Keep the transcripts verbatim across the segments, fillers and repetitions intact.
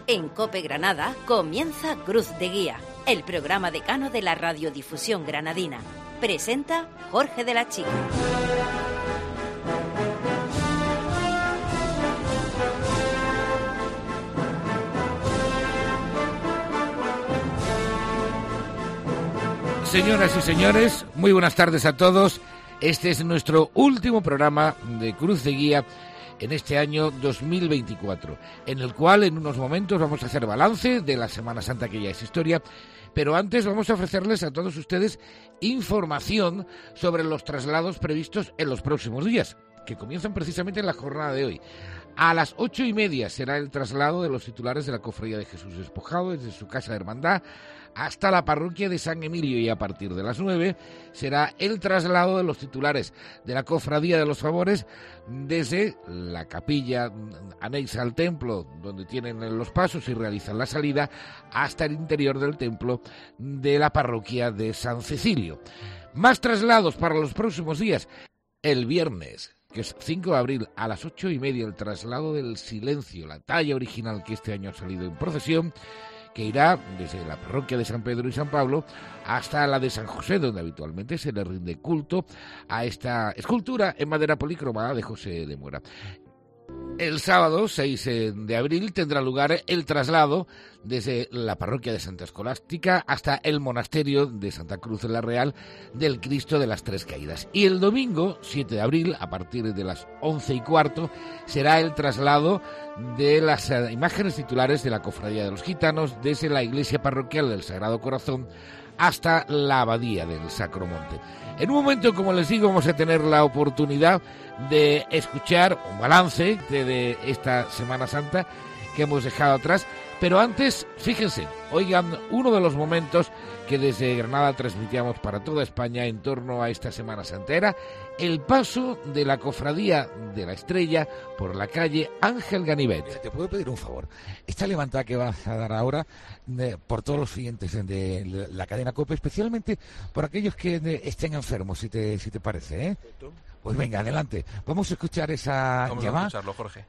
En COPE Granada comienza Cruz de Guía, el programa decano de la radiodifusión granadina. Presenta Jorge de la Chica. Señoras y señores, muy buenas tardes a todos. Este es nuestro último programa de Cruz de Guía en este año dos mil veinticuatro, en el cual en unos momentos vamos a hacer balance de la Semana Santa, que ya es historia, pero antes vamos a ofrecerles a todos ustedes información sobre los traslados previstos en los próximos días, que comienzan precisamente en la jornada de hoy. A las ocho y media será el traslado de los titulares de la Cofradía de Jesús Despojado desde su casa de hermandad hasta la parroquia de San Emilio, y a partir de las nueve será el traslado de los titulares de la Cofradía de los Favores desde la capilla anexa al templo, donde tienen los pasos y realizan la salida, hasta el interior del templo de la parroquia de San Cecilio. Más traslados para los próximos días. El viernes, que es cinco de abril, a las ocho y media, el traslado del Silencio, la talla original que este año ha salido en procesión, que irá desde la parroquia de San Pedro y San Pablo hasta la de San José, donde habitualmente se le rinde culto a esta escultura en madera policromada de José de Mora. El sábado seis de abril tendrá lugar el traslado desde la parroquia de Santa Escolástica hasta el monasterio de Santa Cruz de la Real del Cristo de las Tres Caídas. Y el domingo siete de abril, a partir de las once y cuarto, será el traslado de las imágenes titulares de la Cofradía de los Gitanos desde la iglesia parroquial del Sagrado Corazón hasta la abadía del Sacromonte. En un momento, como les digo, vamos a tener la oportunidad de escuchar un balance de, de esta Semana Santa que hemos dejado atrás, pero antes, fíjense, oigan uno de los momentos que desde Granada transmitíamos para toda España en torno a esta Semana Santa. Era el paso de la Cofradía de la Estrella por la calle Ángel Ganivet. ¿Te puedo pedir un favor? Esta levantada que vas a dar ahora, de, por todos los siguientes de la cadena COPE, especialmente por aquellos que de, estén enfermos, si te, si te parece, ¿eh? Pues venga, adelante. Vamos a escuchar esa Vamos llamada. Vamos a escucharlo, Jorge.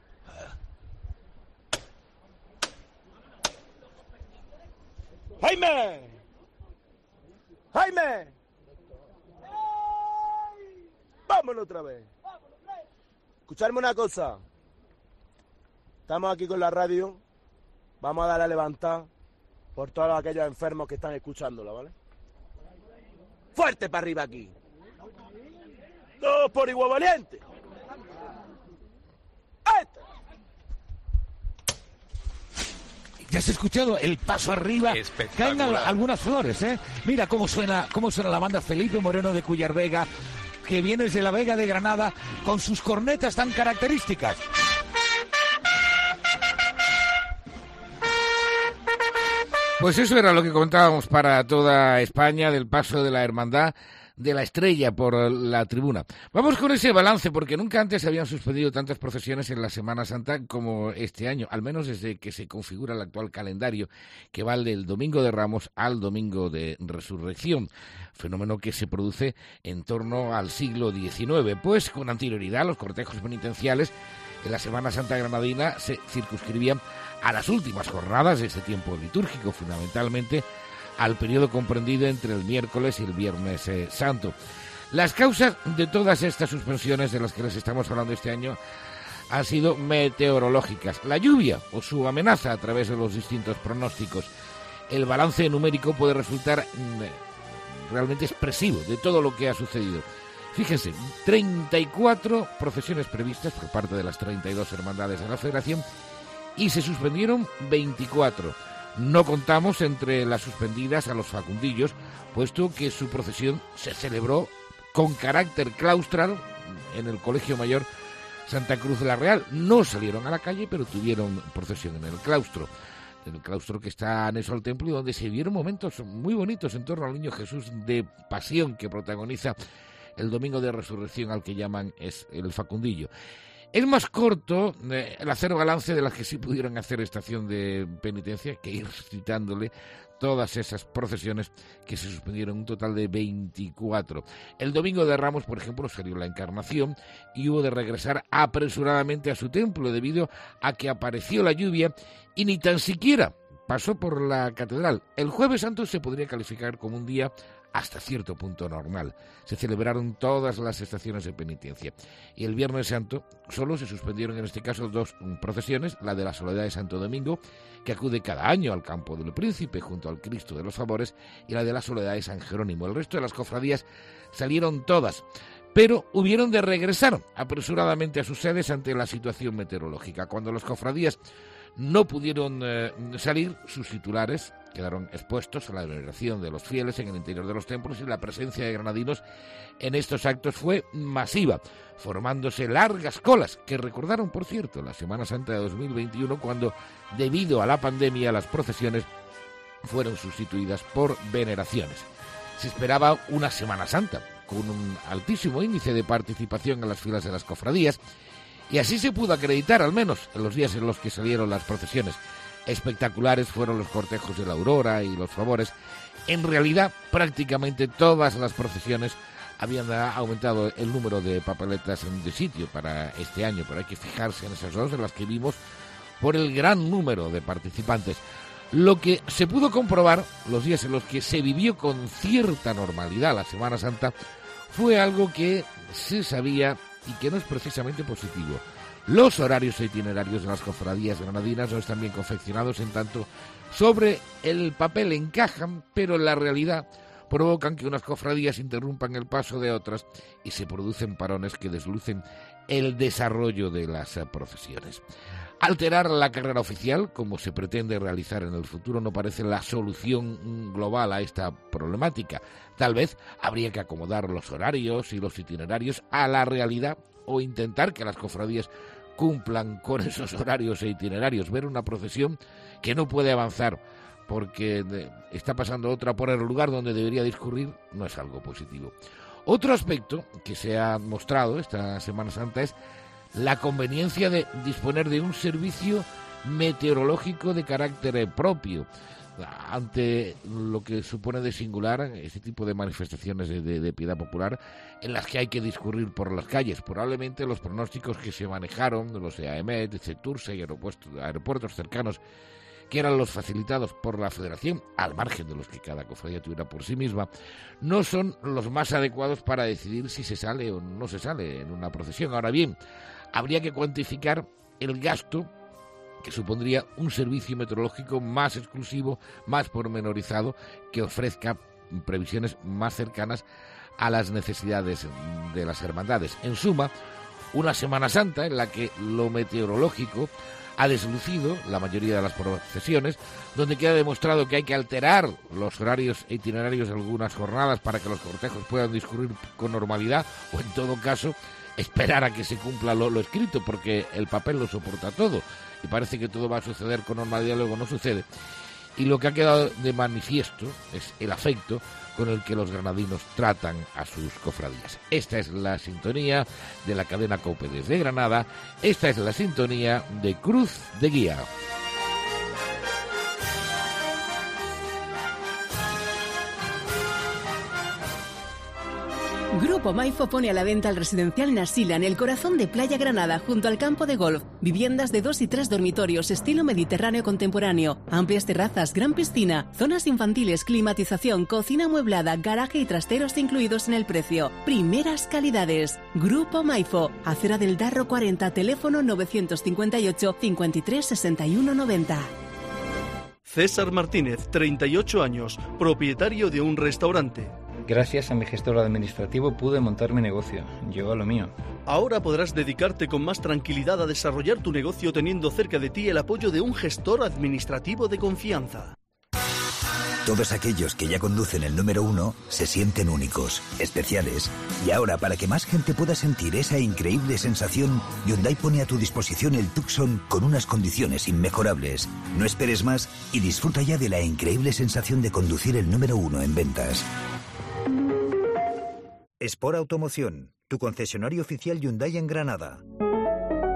¡Jaime! ¡Jaime! ¡Vámonos otra vez! Escucharme una cosa. Estamos aquí con la radio. Vamos a dar a levantar por todos aquellos enfermos que están escuchándola, ¿vale? ¡Fuerte para arriba aquí! ¡Todos por igual valiente! Ya has escuchado el paso arriba. Caen al, algunas flores, ¿eh? Mira cómo suena, cómo suena la banda Felipe Moreno de Cuyar Vega, que viene desde la Vega de Granada con sus cornetas tan características. Pues eso era lo que contábamos para toda España del paso de la Hermandad de la Estrella por la tribuna. Vamos con ese balance, porque nunca antes se habían suspendido tantas procesiones en la Semana Santa como este año, al menos desde que se configura el actual calendario, que va del Domingo de Ramos al Domingo de Resurrección, fenómeno que se produce en torno al siglo diecinueve, pues con anterioridad los cortejos penitenciales en la Semana Santa granadina se circunscribían a las últimas jornadas de este tiempo litúrgico, fundamentalmente al periodo comprendido entre el miércoles y el viernes eh, santo. Las causas de todas estas suspensiones de las que les estamos hablando este año han sido meteorológicas. La lluvia o su amenaza a través de los distintos pronósticos. El balance numérico puede resultar mm, realmente expresivo de todo lo que ha sucedido. Fíjense, treinta y cuatro procesiones previstas por parte de las treinta y dos hermandades de la Federación y se suspendieron veinticuatro. No contamos entre las suspendidas a los facundillos, puesto que su procesión se celebró con carácter claustral en el Colegio Mayor Santa Cruz de la Real. No salieron a la calle, pero tuvieron procesión en el claustro. En el claustro que está anexo al templo y donde se vieron momentos muy bonitos en torno al Niño Jesús de pasión que protagoniza el Domingo de Resurrección, al que llaman es el facundillo. Es más corto eh, el hacer balance de las que sí pudieron hacer estación de penitencia que ir citándole todas esas procesiones que se suspendieron, un total de veinticuatro. El domingo de Ramos, por ejemplo, salió la Encarnación y hubo de regresar apresuradamente a su templo debido a que apareció la lluvia y ni tan siquiera pasó por la catedral. El Jueves Santo se podría calificar como un día hasta cierto punto normal. Se celebraron todas las estaciones de penitencia. Y el Viernes Santo solo se suspendieron en este caso dos procesiones, la de la Soledad de Santo Domingo, que acude cada año al Campo del Príncipe junto al Cristo de los Favores, y la de la Soledad de San Jerónimo. El resto de las cofradías salieron todas, pero hubieron de regresar apresuradamente a sus sedes ante la situación meteorológica. Cuando las cofradías no pudieron eh, salir, sus titulares quedaron expuestos a la veneración de los fieles en el interior de los templos, y la presencia de granadinos en estos actos fue masiva, formándose largas colas que recordaron, por cierto, la Semana Santa de dos mil veintiuno, cuando, debido a la pandemia, las procesiones fueron sustituidas por veneraciones. Se esperaba una Semana Santa con un altísimo índice de participación en las filas de las cofradías, y así se pudo acreditar, al menos en los días en los que salieron las procesiones. Espectaculares fueron los cortejos de la Aurora y los Favores. En realidad, prácticamente todas las procesiones habían aumentado el número de papeletas de sitio para este año, pero hay que fijarse en esas dos, en las que vimos, por el gran número de participantes. Lo que se pudo comprobar los días en los que se vivió con cierta normalidad la Semana Santa fue algo que se sabía y que no es precisamente positivo. Los horarios e itinerarios de las cofradías granadinas no están bien confeccionados, en tanto sobre el papel encajan, pero en la realidad provocan que unas cofradías interrumpan el paso de otras y se producen parones que deslucen el desarrollo de las procesiones. Alterar la carrera oficial, como se pretende realizar en el futuro, no parece la solución global a esta problemática. Tal vez habría que acomodar los horarios y los itinerarios a la realidad, o intentar que las cofradías cumplan con esos horarios e itinerarios. Ver una procesión que no puede avanzar porque está pasando otra por el lugar donde debería discurrir no es algo positivo. Otro aspecto que se ha mostrado esta Semana Santa es la conveniencia de disponer de un servicio meteorológico de carácter propio ante lo que supone de singular este tipo de manifestaciones de, de, de piedad popular en las que hay que discurrir por las calles. Probablemente los pronósticos que se manejaron de los E A E M E T, CETURSA y aeropuertos, aeropuertos cercanos, que eran los facilitados por la Federación, al margen de los que cada cofradía tuviera por sí misma, no son los más adecuados para decidir si se sale o no se sale en una procesión. Ahora bien, habría que cuantificar el gasto que supondría un servicio meteorológico más exclusivo, más pormenorizado, que ofrezca previsiones más cercanas a las necesidades de las hermandades. En suma, una Semana Santa en la que lo meteorológico ha deslucido la mayoría de las procesiones, donde queda demostrado que hay que alterar los horarios e itinerarios de algunas jornadas para que los cortejos puedan discurrir con normalidad, o en todo caso esperar a que se cumpla lo, lo escrito, porque el papel lo soporta todo y parece que todo va a suceder con normalidad, luego no sucede. Y lo que ha quedado de manifiesto es el afecto con el que los granadinos tratan a sus cofradías. Esta es la sintonía de la cadena COPE desde Granada. Esta es la sintonía de Cruz de Guía. Grupo Maifo pone a la venta el residencial Nasila en el corazón de Playa Granada, junto al campo de golf. Viviendas de dos y tres dormitorios, estilo mediterráneo contemporáneo, amplias terrazas, gran piscina, zonas infantiles, climatización, cocina amueblada, garaje y trasteros incluidos en el precio. Primeras calidades. Grupo Maifo, Acera del Darro cuarenta, teléfono novecientos cincuenta y ocho, cincuenta y tres, sesenta y uno, noventa. César Martínez, treinta y ocho años, propietario de un restaurante. Gracias a mi gestor administrativo pude montar mi negocio. Yo a lo mío. Ahora podrás dedicarte con más tranquilidad a desarrollar tu negocio teniendo cerca de ti el apoyo de un gestor administrativo de confianza. Todos aquellos que ya conducen el número uno se sienten únicos, especiales. Y ahora, para que más gente pueda sentir esa increíble sensación, Hyundai pone a tu disposición el Tucson con unas condiciones inmejorables. No esperes más y disfruta ya de la increíble sensación de conducir el número uno en ventas. Sport Automoción, tu concesionario oficial Hyundai en Granada.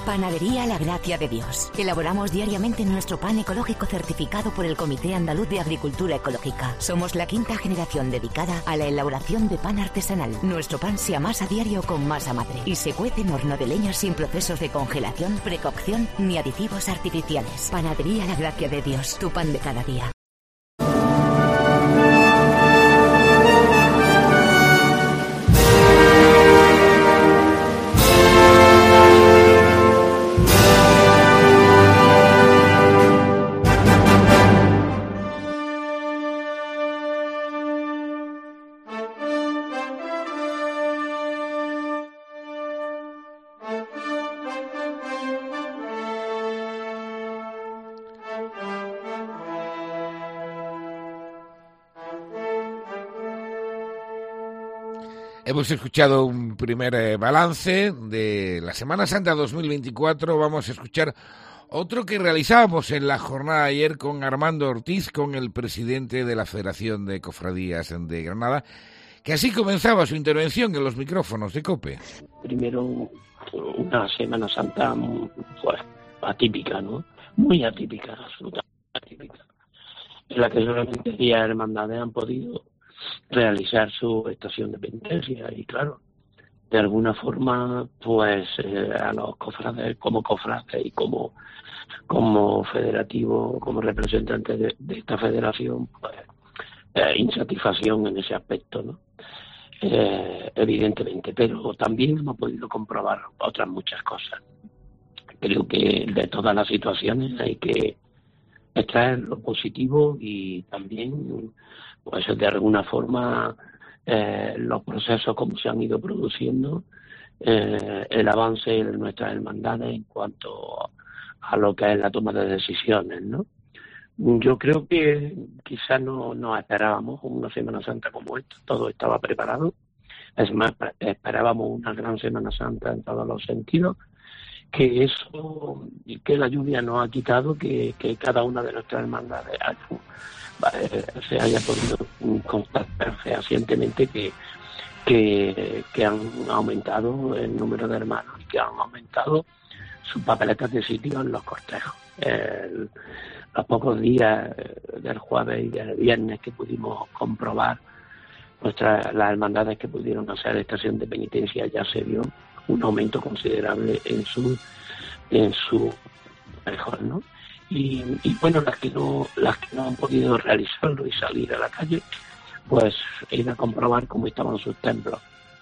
Panadería La Gracia de Dios. Elaboramos diariamente nuestro pan ecológico certificado por el Comité Andaluz de Agricultura Ecológica. Somos la quinta generación dedicada a la elaboración de pan artesanal. Nuestro pan se amasa a diario con masa madre y se cuece en horno de leña sin procesos de congelación, precocción ni aditivos artificiales. Panadería La Gracia de Dios, tu pan de cada día. Hemos escuchado un primer eh, balance de la Semana Santa dos mil veinticuatro. Vamos a escuchar otro que realizábamos en la jornada de ayer con Armando Ortiz, con el presidente de la Federación de Cofradías de Granada, que así comenzaba su intervención en los micrófonos de COPE. Primero, una Semana Santa pues, atípica, ¿no? Muy atípica, absolutamente atípica, en la que solamente diez hermandades han podido realizar su estación de penitencia y claro, de alguna forma pues eh, a los cofrades como cofrades y como como federativo, como representante de, de esta federación, pues eh, insatisfacción en ese aspecto, ¿no? Eh, evidentemente, pero también hemos podido comprobar otras muchas cosas. Creo que de todas las situaciones hay que extraer lo positivo y también pues de alguna forma eh, los procesos como se han ido produciendo, eh, el avance de nuestras hermandades en cuanto a lo que es la toma de decisiones, ¿no? Yo creo que quizás no nos esperábamos una Semana Santa como esta, todo estaba preparado, es más, esperábamos una gran Semana Santa en todos los sentidos, que eso, que la lluvia nos ha quitado, que, que cada una de nuestras hermandades se haya podido constatar fehacientemente que, que, que han aumentado el número de hermanos y que han aumentado sus papeletas de sitio en los cortejos. El, los pocos días del jueves y del viernes que pudimos comprobar nuestras las hermandades que pudieron hacer estación de penitencia, ya se vio un aumento considerable en su en su mejor, ¿no? Y, y bueno, las que no las que no han podido realizarlo y salir a la calle, pues ir a comprobar cómo estaban sus templos.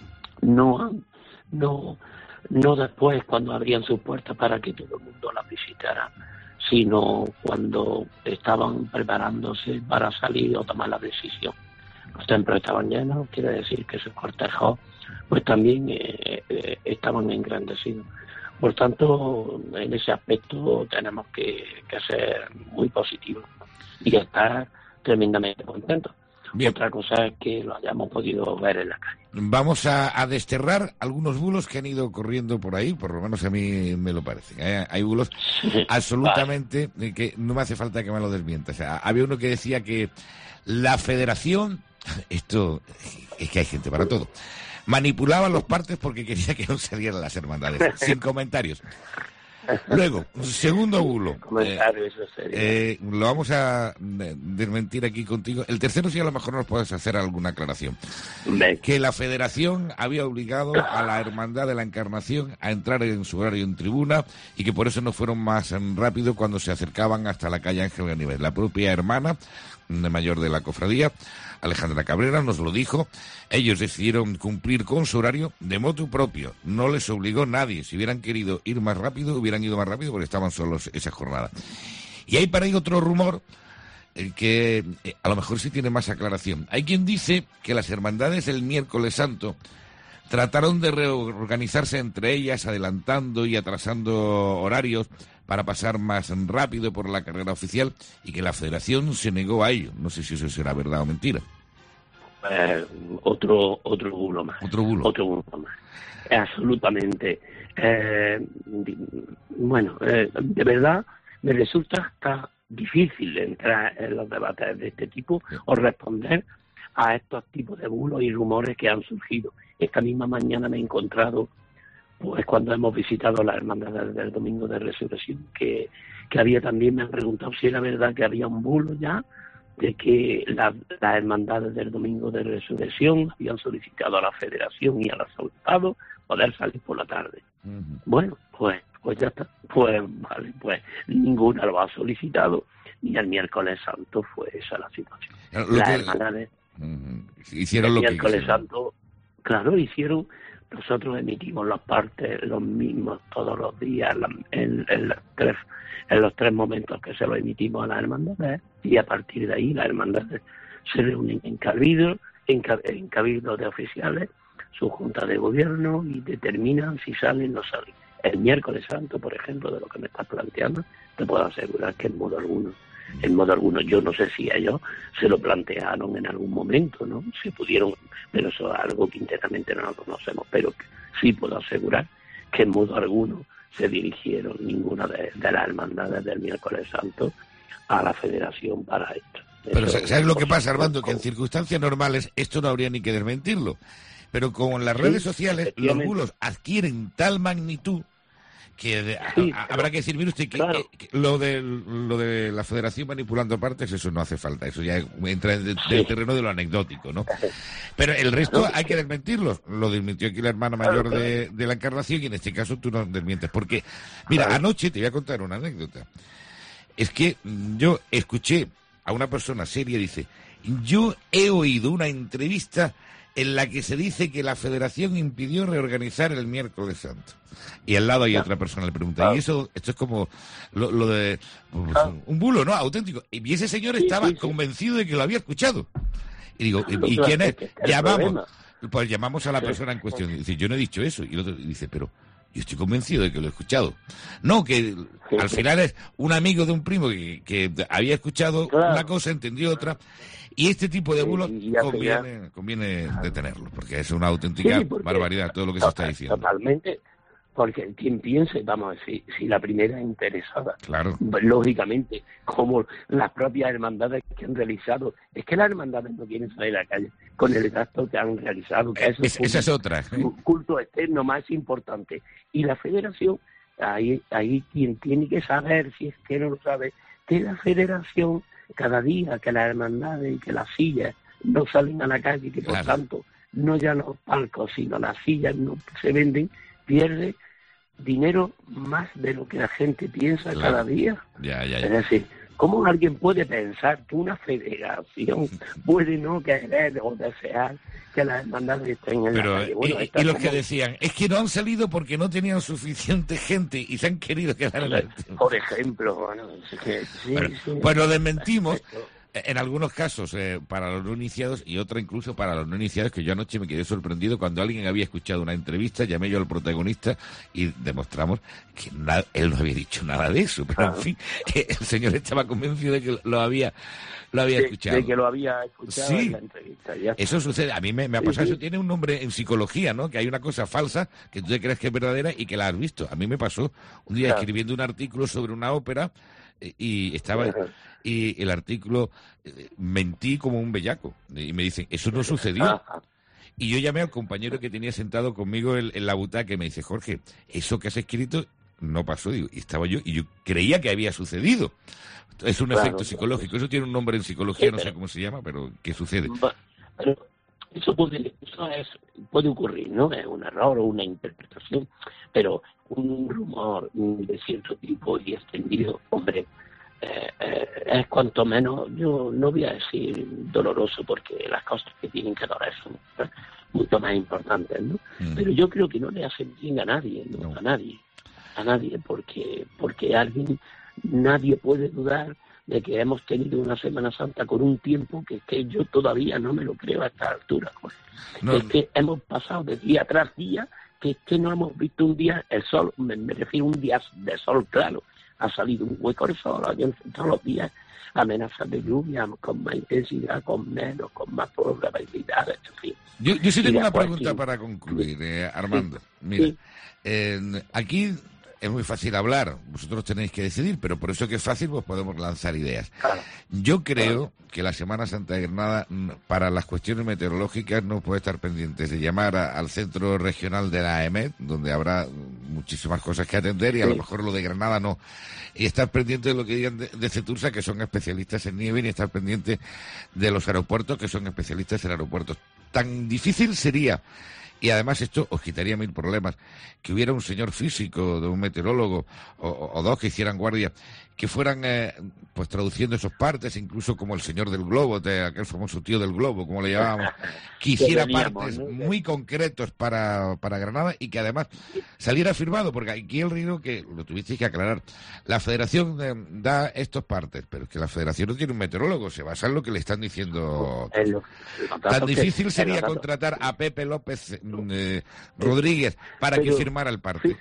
No no no después cuando abrían sus puertas para que todo el mundo las visitara, sino cuando estaban preparándose para salir o tomar la decisión. Los templos estaban llenos, quiere decir que sus cortejos pues también eh, eh, estaban engrandecidos. Por tanto, en ese aspecto tenemos que, que ser muy positivos y estar tremendamente contentos. Bien. Otra cosa es que lo hayamos podido ver en la calle. Vamos a, a desterrar algunos bulos que han ido corriendo por ahí, por lo menos a mí me lo parece. ¿eh? Hay bulos sí, absolutamente vale. que no me hace falta que me lo desmientas. O sea, había uno que decía que la federación, esto es que hay gente para todo, manipulaba los partes porque quería que no salieran las hermandades. Sin comentarios. Luego, segundo bulo. Eh, eh, lo vamos a desmentir aquí contigo. El tercero, sí, a lo mejor nos puedes hacer alguna aclaración. Que la federación había obligado a la Hermandad de la Encarnación a entrar en su horario en tribuna y que por eso no fueron más rápido cuando se acercaban hasta la calle Ángel Ganivet. La propia hermana de mayor de la cofradía, Alejandra Cabrera, nos lo dijo. Ellos decidieron cumplir con su horario de motu propio. No les obligó nadie. Si hubieran querido ir más rápido, hubieran ido más rápido porque estaban solos esa jornada. Y hay para ahí otro rumor eh, que eh, a lo mejor sí tiene más aclaración. Hay quien dice que las hermandades el miércoles santo trataron de reorganizarse entre ellas, adelantando y atrasando horarios para pasar más rápido por la carrera oficial y que la federación se negó a ello. No sé si eso será verdad o mentira. Eh, otro otro bulo más. Otro bulo. Otro bulo más. Eh, absolutamente. Eh, bueno, eh, de verdad me resulta hasta difícil entrar en los debates de este tipo sí. o responder a estos tipos de bulos y rumores que han surgido. Esta misma mañana me he encontrado pues cuando hemos visitado la hermandad del Domingo de Resurrección, que, que había también, me han preguntado si era verdad que había un bulo ya, de que las la hermandades del Domingo de Resurrección habían solicitado a la Federación y al Asaltado poder salir por la tarde. Uh-huh. Bueno, pues pues ya está. Pues vale, pues ninguna lo ha solicitado, ni el miércoles santo fue esa la situación. Lo las que... hermandades uh-huh. hicieron el lo miércoles que santo, claro, hicieron. Nosotros emitimos las partes los mismos todos los días en, en, los tres, en los tres momentos que se lo emitimos a las hermandades, y a partir de ahí las hermandades se reúnen en cabildo, en, en cabildo de oficiales, su junta de gobierno, y determinan si salen o no salen. El miércoles santo, por ejemplo, de lo que me estás planteando, te puedo asegurar que en modo alguno, en modo alguno, yo no sé si ellos se lo plantearon en algún momento, ¿no? Se pudieron, pero eso es algo que internamente no lo conocemos, pero sí puedo asegurar que en modo alguno se dirigieron ninguna de, de las hermandades del miércoles santo a la Federación para esto. Pero eso, ¿sabes lo que pasa, Armando? Que en circunstancias normales esto no habría ni que desmentirlo. Pero con las redes sí, sociales los bulos adquieren tal magnitud que de, sí, a, a, habrá que decir, mire usted, que, claro. que, que lo, de, lo de la Federación manipulando partes, eso no hace falta, eso ya entra en el sí. terreno de lo anecdótico, ¿no? Pero el resto hay que desmentirlo. Lo desmintió aquí la hermana mayor claro, de, de la Encarnación, y en este caso tú no desmientes. Porque, mira, claro. anoche te voy a contar una anécdota. Es que yo escuché a una persona seria, dice, yo he oído una entrevista en la que se dice que la Federación impidió reorganizar el miércoles santo. Y al lado hay otra persona, le pregunta, claro. y eso, esto es como lo, lo de pues, claro. un bulo, ¿no? Auténtico. Y ese señor sí, estaba sí, sí. convencido de que lo había escuchado. Y digo, claro, ¿y, y quién es? es llamamos. Pues llamamos a la persona en cuestión. Y dice, yo no he dicho eso. Y el otro dice, pero yo estoy convencido de que lo he escuchado. No, que sí, al sí. final es un amigo de un primo que, que había escuchado claro. una cosa, entendió otra. Y este tipo de bulos sí, conviene, conviene detenerlo, porque es una auténtica sí, barbaridad todo lo que total, se está diciendo. Totalmente, porque quien piense, vamos a decir, si la primera interesada, claro. lógicamente, como las propias hermandades que han realizado, es que las hermandades no quieren salir a la calle con el gasto que han realizado, que es, es esa es otra. ¿eh? culto externo más importante. Y la Federación, ahí, ahí quien tiene que saber, si es que no lo sabe, que la Federación, cada día que las hermandades y que las sillas no salen a la calle, que por claro. tanto no ya los palcos sino las sillas no se venden, pierde dinero más de lo que la gente piensa claro. cada día. Ya, ya, ya. Es decir, ¿cómo alguien puede pensar que una federación puede no querer o desear que las hermandades estén en Pero, la calle? Bueno, y, y los como... que decían, es que no han salido porque no tenían suficiente gente y se han querido quedar en la... Por ejemplo, bueno, es que, sí, bueno, sí, pues lo desmentimos. Perfecto. En algunos casos eh, para los no iniciados y otra incluso para los no iniciados, que yo anoche me quedé sorprendido cuando alguien había escuchado una entrevista, llamé yo al protagonista y demostramos que nada, él no había dicho nada de eso, pero claro. en fin, que el señor estaba convencido de que lo había lo había de, escuchado. De que lo había escuchado sí. en la entrevista. Ya eso sucede, a mí me, me ha pasado, sí, sí. eso tiene un nombre en psicología, ¿no? Que hay una cosa falsa que tú te crees que es verdadera y que la has visto. A mí me pasó un día claro. escribiendo un artículo sobre una ópera y estaba y el artículo eh, mentí como un bellaco y me dicen, eso no sucedió. Y yo llamé al compañero que tenía sentado conmigo en, en la butaca y me dice, Jorge, eso que has escrito no pasó. Digo, y estaba yo y yo creía que había sucedido. Es un claro, efecto psicológico, eso tiene un nombre en psicología, sí, no sé cómo se llama, pero ¿qué sucede? Pero eso puede, eso es, puede ocurrir, ¿no? Es un error o una interpretación, pero un rumor de cierto tipo y extendido, hombre, eh, eh, es cuanto menos, yo no voy a decir doloroso, porque las cosas que tienen que doler son ¿eh? mucho más importantes, ¿no? Mm. Pero yo creo que no le hacen bien a nadie, ¿no? No. A nadie, a nadie, porque porque alguien, nadie puede dudar de que hemos tenido una Semana Santa con un tiempo que, que yo todavía no me lo creo a esta altura. Pues. No, es que hemos pasado de día tras día, que es que no hemos visto un día, el sol, me, me refiero a un día de sol claro, ha salido un hueco el sol, todos los días amenazas de lluvia, con más intensidad, con menos, con más probabilidad, en fin. Yo, yo sí tengo una pregunta sí. para concluir, eh, Armando. Sí. Mira, sí. Eh, aquí es muy fácil hablar, vosotros tenéis que decidir, pero por eso que es fácil, pues podemos lanzar ideas. Yo creo que la Semana Santa de Granada, para las cuestiones meteorológicas, no puede estar pendientes de llamar a, al centro regional de la EMET, donde habrá muchísimas cosas que atender, y a lo mejor lo de Granada no. Y estar pendiente de lo que digan de, de Cetursa, que son especialistas en nieve, y estar pendiente de los aeropuertos, que son especialistas en aeropuertos. Tan difícil sería, y además esto os quitaría mil problemas, que hubiera un señor físico, de un meteorólogo, o, o dos que hicieran guardia, que fueran eh, pues traduciendo esos partes, incluso como el señor del globo, de aquel famoso tío del globo, como le llamábamos, que hiciera partes muy concretos para, para Granada, y que además saliera firmado, porque aquí el río, que lo tuvisteis que aclarar, la Federación eh, da estos partes, pero es que la Federación no tiene un meteorólogo, se basa en lo que le están diciendo. Tan difícil sería contratar a Pepe López eh, Rodríguez para que firmara el parte.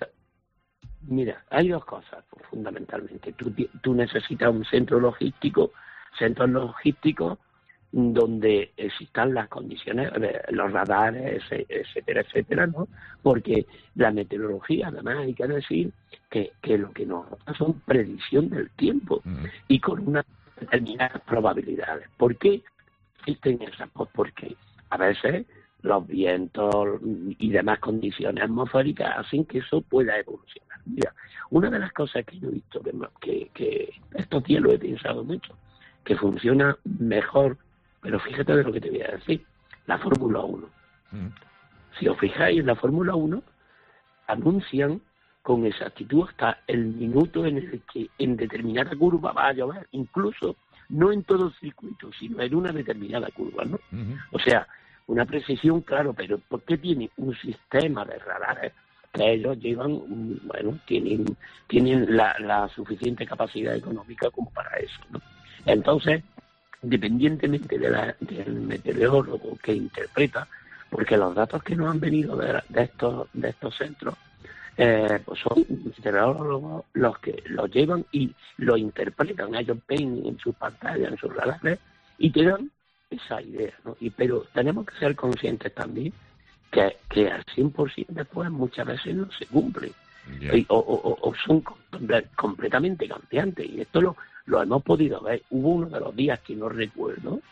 Mira, hay dos cosas fundamentalmente. Tú, tú necesitas un centro logístico, centros logísticos donde existan las condiciones, los radares, etcétera, etcétera, ¿no? Porque la meteorología, además, hay que decir que, que lo que nos da son predicción del tiempo mm. y con unas determinadas probabilidades. ¿Por qué existen esas? Pues porque a veces los vientos y demás condiciones atmosféricas hacen que eso pueda evolucionar. Mira, una de las cosas que yo he visto, que, que, que estos días lo he pensado mucho, que funciona mejor, pero fíjate de lo que te voy a decir, la Fórmula uno. Mm. Si os fijáis, en la Fórmula uno anuncian con exactitud hasta el minuto en el que en determinada curva va a llover, incluso no en todo el circuito, sino en una determinada curva, ¿no? Mm-hmm. O sea, una precisión, claro, pero ¿por qué tiene un sistema de radares que ellos llevan, bueno, tienen tienen la, la suficiente capacidad económica como para eso, ¿no? Entonces, independientemente de la, del meteorólogo que interpreta, porque los datos que nos han venido de, de estos de estos centros, eh, pues son meteorólogos los que los llevan y lo interpretan, ellos ven en sus pantallas, en sus radares, y te dan esa idea, ¿no? Y pero tenemos que ser conscientes también que, que al cien por ciento después muchas veces no se cumplen, yeah. y, o, o, o son completamente cambiantes, y esto lo, lo hemos podido ver. Hubo uno de los días que no recuerdo,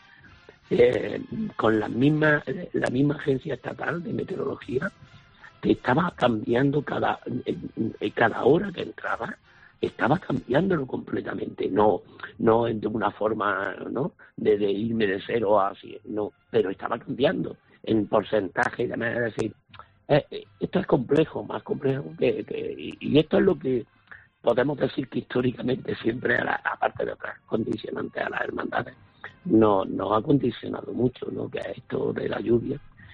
eh, con la misma, la misma agencia estatal de meteorología, que estaba cambiando cada, eh, cada hora que entraba, estaba cambiándolo completamente, no no de una forma, ¿no?, de, de irme de cero a cien, no, pero estaba cambiando en porcentaje y demás. Es decir, eh, esto es complejo, más complejo que, que y, y esto es lo que podemos decir que históricamente siempre, a la, aparte de otras condicionantes a las hermandades, no nos ha condicionado mucho, ¿no?, que es esto de la lluvia.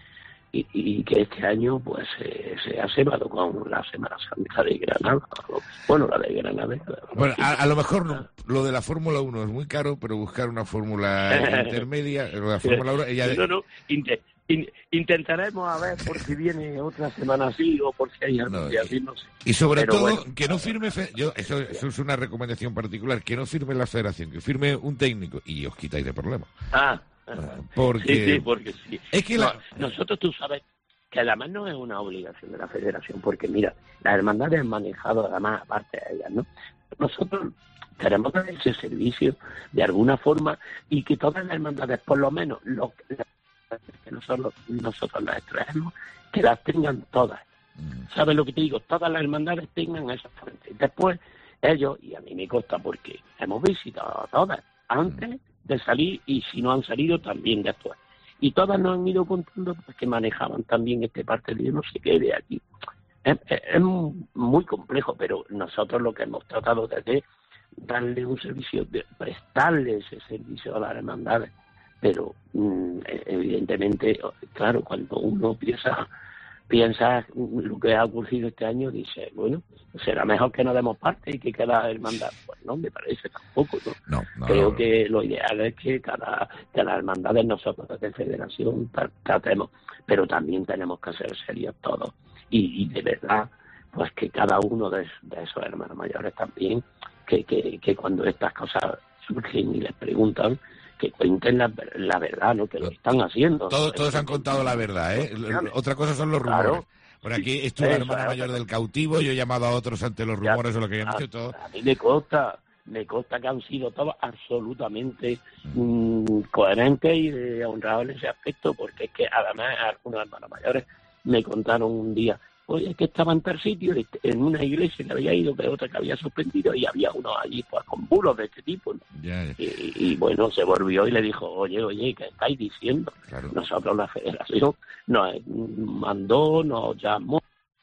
Y, y que este año pues eh, se ha cebado con la Semana Santa de Granada. Bueno, la de Granada. Bueno, a, a lo mejor no, lo de la Fórmula uno es muy caro, pero buscar una fórmula intermedia, lo de la Fórmula uno... Ella de... No, no, int- in- intentaremos a ver por si viene otra semana así o por si hay algún no, día así, no sé. Y sobre pero todo, bueno, que no firme... Fe... Yo, eso, eso es una recomendación particular, que no firme la federación, que firme un técnico y os quitáis de problemas. Ah, porque... Sí, sí, porque sí. Es que la... no, nosotros, tú sabes, que además no es una obligación de la federación, porque mira, las hermandades han manejado además, aparte de ellas, ¿no? Nosotros queremos dar ese servicio de alguna forma y que todas las hermandades, por lo menos lo que nosotros, nosotros las traemos, que las tengan todas. ¿Sabes lo que te digo? Todas las hermandades tengan esas fuentes. Después, ellos, y a mí me consta porque hemos visitado a todas antes de salir, y si no han salido también después, y todas nos han ido contando pues, que manejaban también este parte de no sé qué de aquí. Es, es, es muy complejo, pero nosotros lo que hemos tratado de hacer, darle un servicio, de prestarle ese servicio a las hermandades, pero mmm, evidentemente, claro, cuando uno piensa piensa lo que ha ocurrido este año, dice, bueno, será mejor que no demos parte y que cada hermandad, pues no, me parece tampoco, ¿no? no, no Creo no. que lo ideal es que cada, que las hermandades nosotros desde Federación tratemos, pero también tenemos que ser serios todos, y, y de verdad, pues que cada uno de, de esos hermanos mayores también, que, que, que cuando estas cosas surgen y les preguntan, que cuenten la, la verdad, ¿no?, que lo están haciendo. Todos, todos han contado la verdad, ¿eh? Otra cosa son los rumores. Claro. Por aquí estuvo la hermana mayor del cautivo, yo he llamado a otros ante los rumores ya, o lo que habían dicho todo. A mí me consta, me consta que han sido todos absolutamente mm, coherentes y eh, honrados en ese aspecto, porque es que además algunos hermanos mayores me contaron un día, oye, es que estaba en tal sitio, en una iglesia que había ido, que otra que había suspendido, y había uno allí pues con bulos de este tipo, ¿no? Ya, ya. Y, y bueno, se volvió y le dijo, oye, oye, ¿qué estáis diciendo? Claro. Nosotros la federación nos mandó, nos llamó,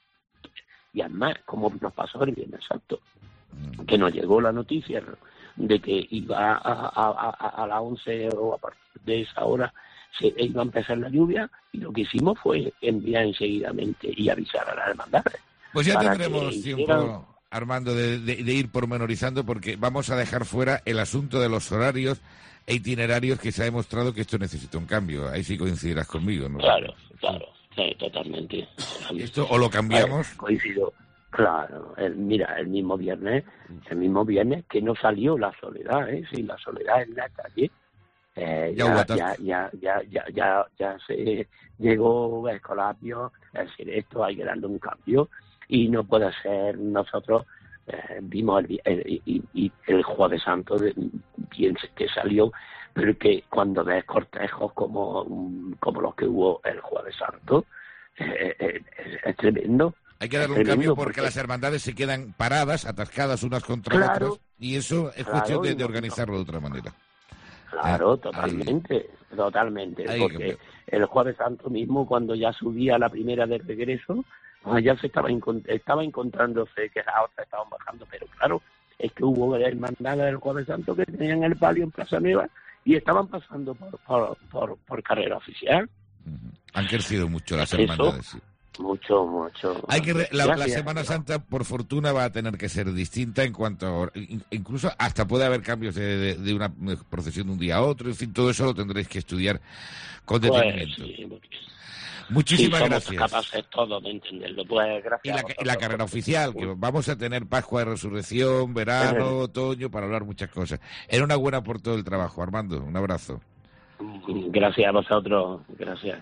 y además, como nos pasó el Viernes Santo, mm. que nos llegó la noticia de que iba a, a, a, a las once o a partir de esa hora se iba a empezar la lluvia, y lo que hicimos fue enviar enseguidamente y avisar a las hermandades. Pues ya tendremos tiempo, hicieran... Armando, de, de, de ir pormenorizando, porque vamos a dejar fuera el asunto de los horarios e itinerarios, que se ha demostrado que esto necesita un cambio. Ahí sí coincidirás conmigo, ¿no? Claro, claro, sí, totalmente. ¿Esto o lo cambiamos? Ver, coincido. Claro, el, mira, el mismo viernes, el mismo viernes que no salió la Soledad, ¿eh? Sí, la Soledad en la calle. Eh, ya, ya, ya, ya, ya, ya, ya se llegó Escolapio, es decir, esto hay que darle un cambio, y no puede ser. Nosotros eh, vimos el, el, el, el, el Jueves Santo, de, bien que salió, pero que cuando ves cortejos como, como los que hubo el Jueves Santo, eh, eh, es, es tremendo. Hay que darle un cambio porque, porque las hermandades se quedan paradas, atascadas unas contra claro, otras, y eso es claro, cuestión de, de organizarlo de otra manera. Claro, totalmente, ahí, totalmente, ahí porque el Jueves Santo mismo, cuando ya subía la primera de regreso, ya se estaba, encont- estaba encontrándose que las otras estaban bajando, pero claro, es que hubo hermandades del Jueves Santo que tenían el palio en Plaza Nueva y estaban pasando por por, por, por carrera oficial. Uh-huh. Han crecido mucho las hermandades, sí. Mucho, mucho. Hay que re- la, la Semana Santa, por fortuna, va a tener que ser distinta en cuanto a, incluso hasta puede haber cambios de, de, de una procesión de un día a otro. En fin, todo eso lo tendréis que estudiar con detenimiento. Pues, sí, muchísimas sí, gracias. Somos capaces todos de entenderlo. Pues gracias. Y la, y la carrera oficial, que vamos a tener Pascua de Resurrección, verano, otoño, para hablar muchas cosas. Enhorabuena por todo el trabajo, Armando. Un abrazo. Gracias a vosotros. Gracias.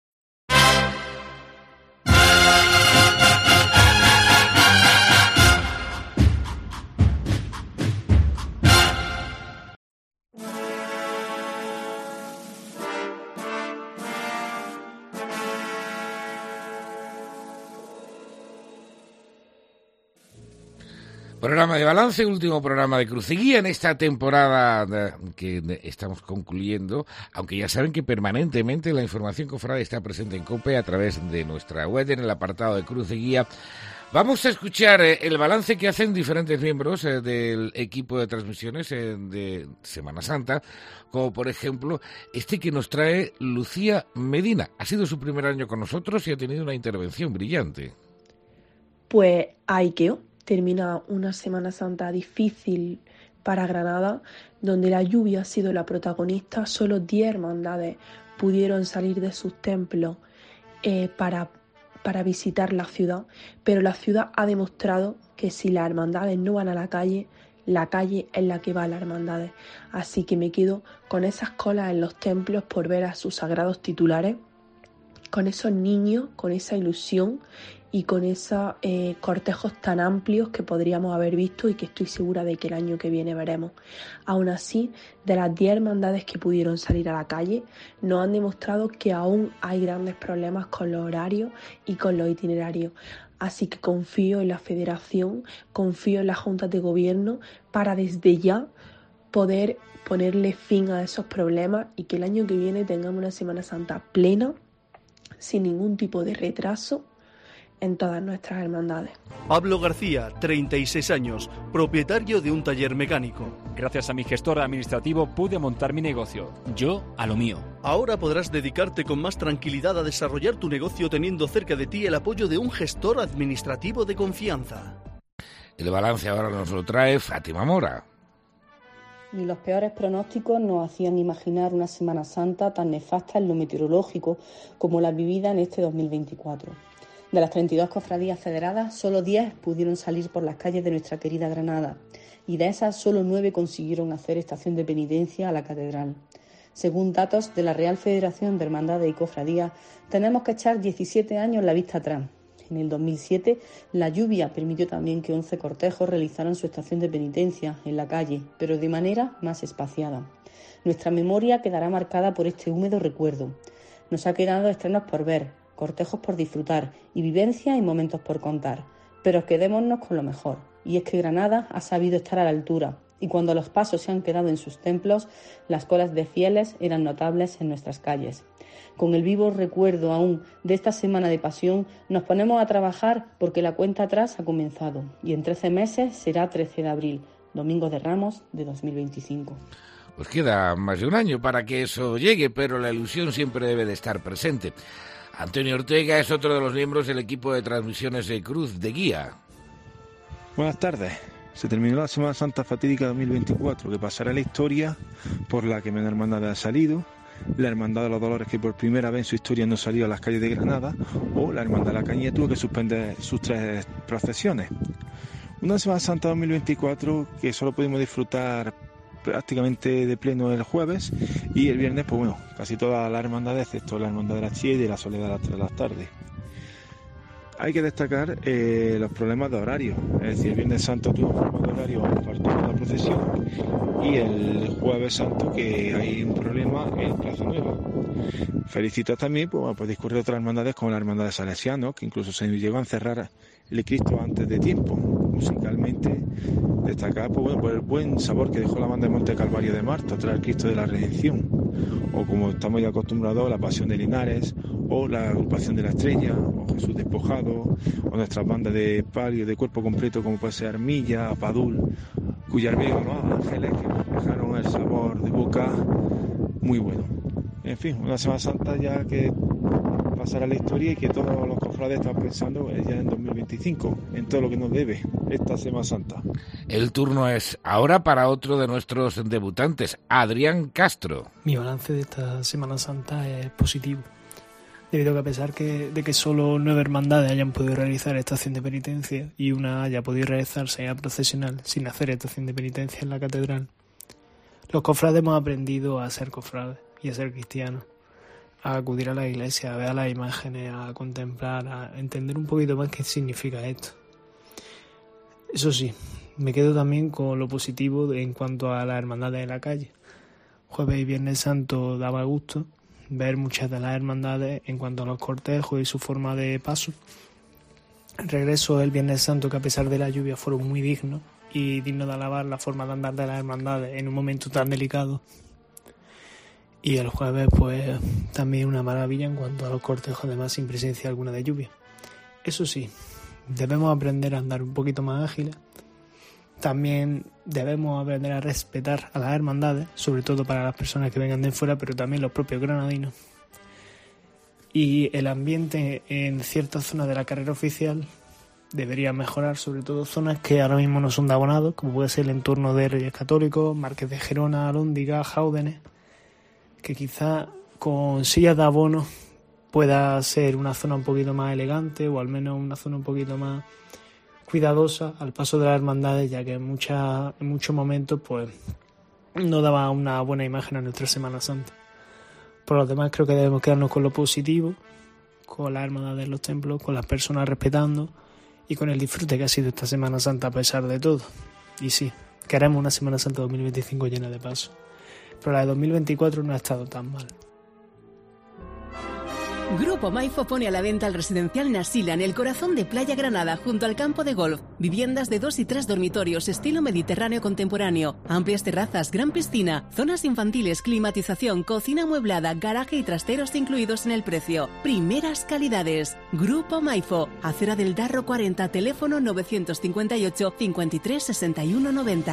Programa de balance, último programa de Cruz y Guía en esta temporada que estamos concluyendo, aunque ya saben que permanentemente la información cofrade está presente en COPE a través de nuestra web en el apartado de Cruz y Guía. Vamos a escuchar el balance que hacen diferentes miembros del equipo de transmisiones de Semana Santa, como por ejemplo este que nos trae Lucía Medina. Ha sido su primer año con nosotros y ha tenido una intervención brillante. Pues ahí quedó. Termina una Semana Santa difícil para Granada, donde la lluvia ha sido la protagonista. Solo diez hermandades pudieron salir de sus templos eh, para, para visitar la ciudad, pero la ciudad ha demostrado que si las hermandades no van a la calle, la calle es la que va a las hermandades. Así que me quedo con esas colas en los templos por ver a sus sagrados titulares, con esos niños, con esa ilusión y con esos eh, cortejos tan amplios que podríamos haber visto y que estoy segura de que el año que viene veremos. Aún así, de las diez hermandades que pudieron salir a la calle, nos han demostrado que aún hay grandes problemas con los horarios y con los itinerarios. Así que confío en la Federación, confío en las juntas de gobierno para desde ya poder ponerle fin a esos problemas y que el año que viene tengamos una Semana Santa plena, sin ningún tipo de retraso, en todas nuestras hermandades. Pablo García, treinta y seis años, propietario de un taller mecánico. Gracias a mi gestor administrativo pude montar mi negocio, yo a lo mío. Ahora podrás dedicarte con más tranquilidad a desarrollar tu negocio teniendo cerca de ti el apoyo de un gestor administrativo de confianza. El balance ahora nos lo trae Fátima Mora. Ni los peores pronósticos nos hacían imaginar una Semana Santa tan nefasta en lo meteorológico como la vivida en este dos mil veinticuatro. De las treinta y dos cofradías federadas, solo diez pudieron salir por las calles de nuestra querida Granada, y de esas solo nueve consiguieron hacer estación de penitencia a la catedral. Según datos de la Real Federación de Hermandades y Cofradías, tenemos que echar diecisiete años la vista atrás, En el dos mil siete, la lluvia permitió también que once cortejos realizaran su estación de penitencia en la calle, pero de manera más espaciada. Nuestra memoria quedará marcada por este húmedo recuerdo. Nos ha quedado estrenos por ver, cortejos por disfrutar y vivencias y momentos por contar. Pero quedémonos con lo mejor, y es que Granada ha sabido estar a la altura, y cuando los pasos se han quedado en sus templos, las colas de fieles eran notables en nuestras calles. Con el vivo recuerdo aún de esta semana de pasión, nos ponemos a trabajar porque la cuenta atrás ha comenzado, y en trece meses será trece de abril, Domingo de Ramos de dos mil veinticinco. Pues queda más de un año para que eso llegue, pero la ilusión siempre debe de estar presente. Antonio Ortega es otro de los miembros del equipo de transmisiones de Cruz de Guía. Buenas tardes. Se terminó la Semana Santa fatídica dos mil veinticuatro, que pasará a la historia por la que menos hermandades ha salido, la Hermandad de los Dolores, que por primera vez en su historia no salió a las calles de Granada, o la Hermandad de la Caña tuvo que suspender sus tres procesiones. Una Semana Santa dos mil veinticuatro que solo pudimos disfrutar prácticamente de pleno el jueves, y el viernes, pues bueno, casi todas las hermandades, excepto la Hermandad de la Chía y de la Soledad a las tres de la tarde. Hay que destacar eh, los problemas de horario, es decir, el Viernes Santo tuvo problemas de horario al partir de la procesión, y el Jueves Santo que hay un problema en Plaza Nueva. Felicitar también pues, pues discurrir otras hermandades como la Hermandad de Salesianos, que incluso se llegó a encerrar el Cristo antes de tiempo. Musicalmente destacar pues, bueno, por el buen sabor que dejó la banda de Monte Calvario de Marta tras el Cristo de la Redención, o como estamos ya acostumbrados, la Pasión de Linares, o la Agrupación de la Estrella, o Jesús Despojado, o nuestras bandas de palio de cuerpo completo como puede ser Armilla, Padul, Cuyarvega o Los Ángeles, que dejaron el sabor de boca muy bueno. En fin, una Semana Santa ya que pasará a la historia y que todos los cofrades están pensando ya en dos mil veinticinco, en todo lo que nos debe esta Semana Santa. El turno es ahora para otro de nuestros debutantes, Adrián Castro. Mi balance de esta Semana Santa es positivo, debido a que a pesar que, de que solo nueve hermandades hayan podido realizar estación de penitencia y una haya podido realizarse ya procesional sin hacer estación de penitencia en la catedral, los cofrades hemos aprendido a ser cofrades y a ser cristianos, a acudir a la iglesia, a ver las imágenes, a contemplar, a entender un poquito más qué significa esto. Eso sí, me quedo también con lo positivo en cuanto a las hermandades de la calle. Jueves y Viernes Santo daba gusto ver muchas de las hermandades en cuanto a los cortejos y su forma de paso. El regreso del Viernes Santo, que a pesar de la lluvia fueron muy dignos y dignos de alabar la forma de andar de las hermandades en un momento tan delicado. Y el jueves pues también una maravilla en cuanto a los cortejos, además sin presencia alguna de lluvia. Eso sí, debemos aprender a andar un poquito más ágiles. También debemos aprender a respetar a las hermandades, sobre todo para las personas que vengan de fuera, pero también los propios granadinos. Y el ambiente en ciertas zonas de la carrera oficial debería mejorar, sobre todo zonas que ahora mismo no son de abonados, como puede ser el entorno de Reyes Católicos, Marqués de Gerona, Alhóndiga, Jáudenes, que quizá con sillas de abono pueda ser una zona un poquito más elegante, o al menos una zona un poquito más cuidadosa al paso de las hermandades, ya que en, muchas, en muchos momentos pues no daba una buena imagen a nuestra Semana Santa. Por lo demás, creo que debemos quedarnos con lo positivo, con las hermandades en los templos, con las personas respetando y con el disfrute que ha sido esta Semana Santa a pesar de todo. Y sí, queremos una Semana Santa dos mil veinticinco llena de paso, pero la de dos mil veinticuatro no ha estado tan mal. Grupo Maifo pone a la venta el residencial Nasila en el corazón de Playa Granada, junto al campo de golf. Viviendas de dos y tres dormitorios, estilo mediterráneo contemporáneo. Amplias terrazas, gran piscina, zonas infantiles, climatización, cocina amueblada, garaje y trasteros incluidos en el precio. Primeras calidades. Grupo Maifo, Acera del Darro cuarenta, teléfono novecientos cincuenta y ocho, cincuenta y tres, sesenta y uno, noventa.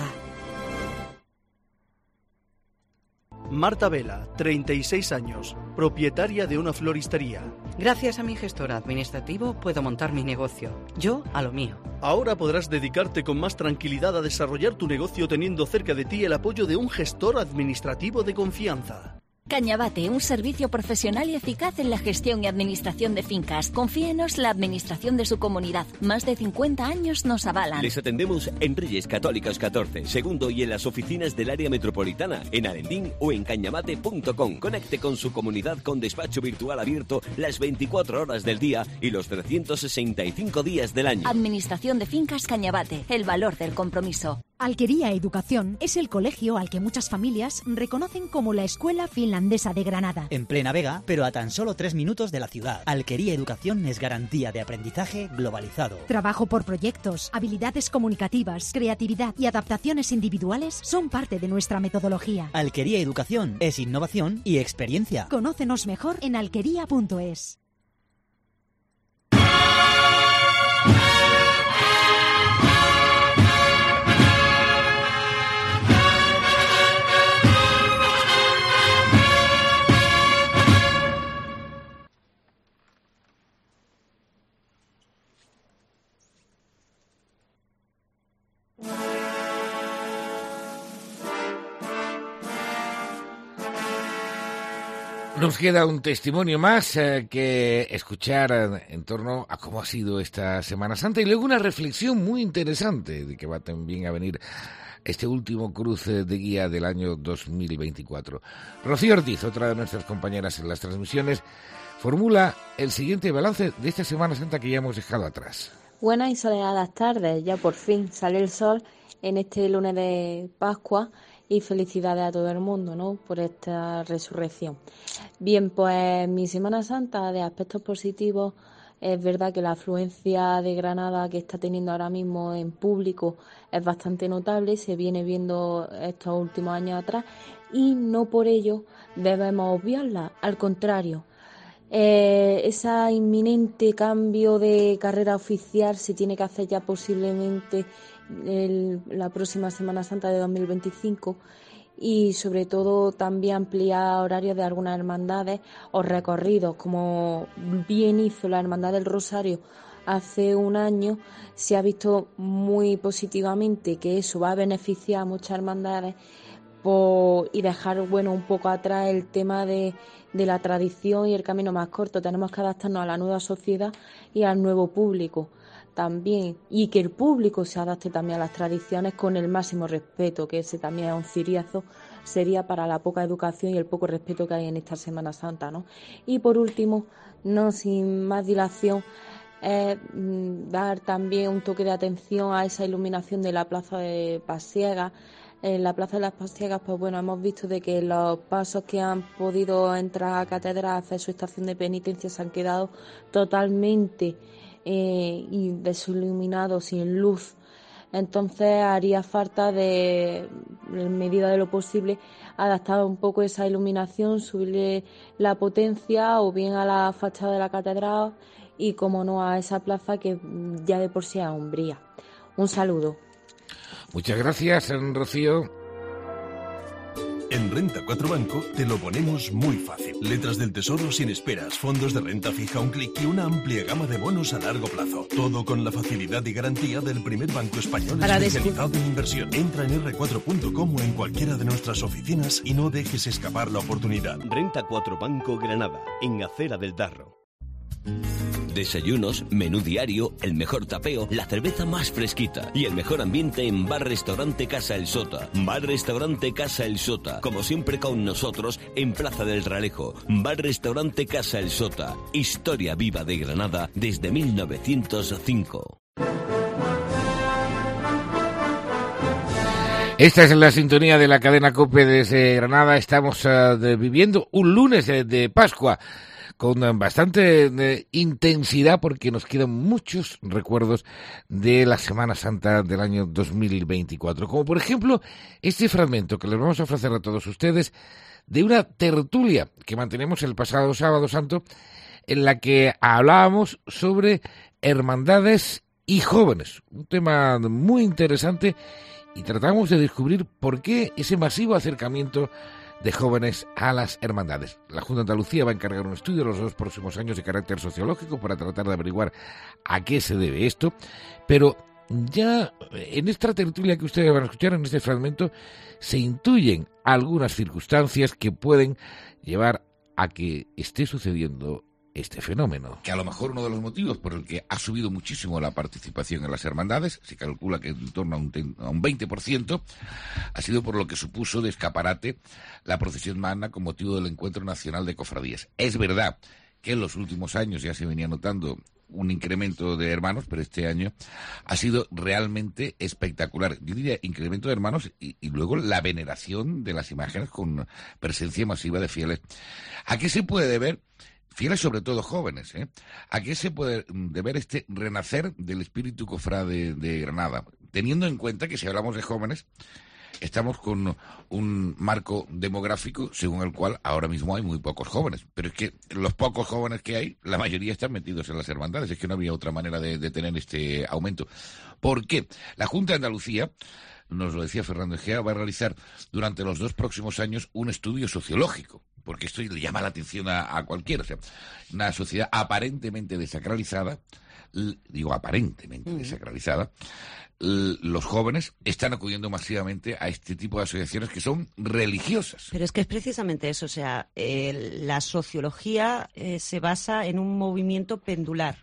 Marta Vela, treinta y seis años, propietaria de una floristería. Gracias a mi gestor administrativo puedo montar mi negocio, yo a lo mío. Ahora podrás dedicarte con más tranquilidad a desarrollar tu negocio teniendo cerca de ti el apoyo de un gestor administrativo de confianza. Cañabate, un servicio profesional y eficaz en la gestión y administración de fincas. Confíenos la administración de su comunidad. Más de cincuenta años nos avalan. Les atendemos en Reyes Católicos catorce, segundo y en las oficinas del área metropolitana, en Arendín o en cañabate punto com. Conecte con su comunidad con despacho virtual abierto las veinticuatro horas del día y los trescientos sesenta y cinco días del año. Administración de fincas Cañabate, el valor del compromiso. Alquería Educación es el colegio al que muchas familias reconocen como la Escuela Finlandesa de Granada. En plena Vega, pero a tan solo tres minutos de la ciudad. Alquería Educación es garantía de aprendizaje globalizado. Trabajo por proyectos, habilidades comunicativas, creatividad y adaptaciones individuales son parte de nuestra metodología. Alquería Educación es innovación y experiencia. Conócenos mejor en alquería punto es. Nos queda un testimonio más eh, que escuchar eh, en torno a cómo ha sido esta Semana Santa y luego una reflexión muy interesante de que va también a venir este último cruce de guía del año dos mil veinticuatro. Rocío Ortiz, otra de nuestras compañeras en las transmisiones, formula el siguiente balance de esta Semana Santa que ya hemos dejado atrás. Buenas y soleadas tardes, ya por fin sale el sol en este lunes de Pascua. Y felicidades a todo el mundo, ¿no?, por esta resurrección. Bien, pues mi Semana Santa de aspectos positivos, es verdad que la afluencia de Granada que está teniendo ahora mismo en público es bastante notable, se viene viendo estos últimos años atrás y no por ello debemos obviarla, al contrario. Eh, ese inminente cambio de carrera oficial se tiene que hacer ya posiblemente el, la próxima Semana Santa de dos mil veinticinco y sobre todo también ampliar horarios de algunas hermandades o recorridos, como bien hizo la Hermandad del Rosario hace un año. Se ha visto muy positivamente que eso va a beneficiar a muchas hermandades por, y dejar bueno un poco atrás el tema de de la tradición y el camino más corto. Tenemos que adaptarnos a la nueva sociedad y al nuevo público también, y que el público se adapte también a las tradiciones con el máximo respeto, que ese también es un ciriazo, sería para la poca educación y el poco respeto que hay en esta Semana Santa, ¿no? Y por último, no sin más dilación, eh, dar también un toque de atención a esa iluminación de la Plaza de Pasiegas. En la Plaza de las Pasiegas, pues bueno, hemos visto de que los pasos que han podido entrar a Catedral a hacer su estación de penitencia se han quedado totalmente eh, desiluminados, sin luz. Entonces haría falta de, en medida de lo posible, adaptar un poco esa iluminación, subirle la potencia o bien a la fachada de la Catedral y, como no, a esa plaza que ya de por sí es umbría. Un saludo. Muchas gracias, Rocío. En Renta cuatro Banco te lo ponemos muy fácil. Letras del Tesoro sin esperas, fondos de renta fija, un clic y una amplia gama de bonos a largo plazo. Todo con la facilidad y garantía del primer banco español Para especializado en inversión. Entra en erre cuatro punto com o en cualquiera de nuestras oficinas y no dejes escapar la oportunidad. Renta cuatro Banco Granada, en Acera del Darro. Desayunos, menú diario, el mejor tapeo, la cerveza más fresquita y el mejor ambiente en Bar Restaurante Casa El Sota. Bar Restaurante Casa El Sota, como siempre con nosotros en Plaza del Ralejo. Bar Restaurante Casa El Sota, historia viva de Granada desde mil novecientos cinco. Esta es la sintonía de la cadena COPE desde Granada. Estamos uh, de, viviendo un lunes de, de Pascua con bastante eh, intensidad, porque nos quedan muchos recuerdos de la Semana Santa del año dos mil veinticuatro, como por ejemplo este fragmento que les vamos a ofrecer a todos ustedes de una tertulia que mantenemos el pasado Sábado Santo, en la que hablábamos sobre hermandades y jóvenes, un tema muy interesante, y tratamos de descubrir por qué ese masivo acercamiento de jóvenes a las hermandades. La Junta de Andalucía va a encargar un estudio los dos próximos años de carácter sociológico para tratar de averiguar a qué se debe esto, pero ya en esta tertulia que ustedes van a escuchar, en este fragmento, se intuyen algunas circunstancias que pueden llevar a que esté sucediendo este fenómeno. Que a lo mejor uno de los motivos por el que ha subido muchísimo la participación en las hermandades, se calcula que en torno a un, a un veinte por ciento, ha sido por lo que supuso de escaparate la procesión magna con motivo del Encuentro Nacional de Cofradías. Es verdad que en los últimos años ya se venía notando un incremento de hermanos, pero este año ha sido realmente espectacular. Yo diría incremento de hermanos y, y luego la veneración de las imágenes con presencia masiva de fieles. ¿A qué se puede deber? Fieles sobre todo jóvenes, ¿eh? ¿A qué se puede deber este renacer del espíritu cofrade de Granada? Teniendo en cuenta que si hablamos de jóvenes, estamos con un marco demográfico según el cual ahora mismo hay muy pocos jóvenes. Pero es que los pocos jóvenes que hay, la mayoría están metidos en las hermandades. Es que no había otra manera de, de tener este aumento. ¿Por qué? La Junta de Andalucía, nos lo decía Fernando Egea, va a realizar durante los dos próximos años un estudio sociológico. Porque esto le llama la atención a, a cualquiera. O sea, una sociedad aparentemente desacralizada, l- digo aparentemente mm. desacralizada, l- los jóvenes están acudiendo masivamente a este tipo de asociaciones que son religiosas. Pero es que es precisamente eso, o sea, eh, la sociología eh, se basa en un movimiento pendular.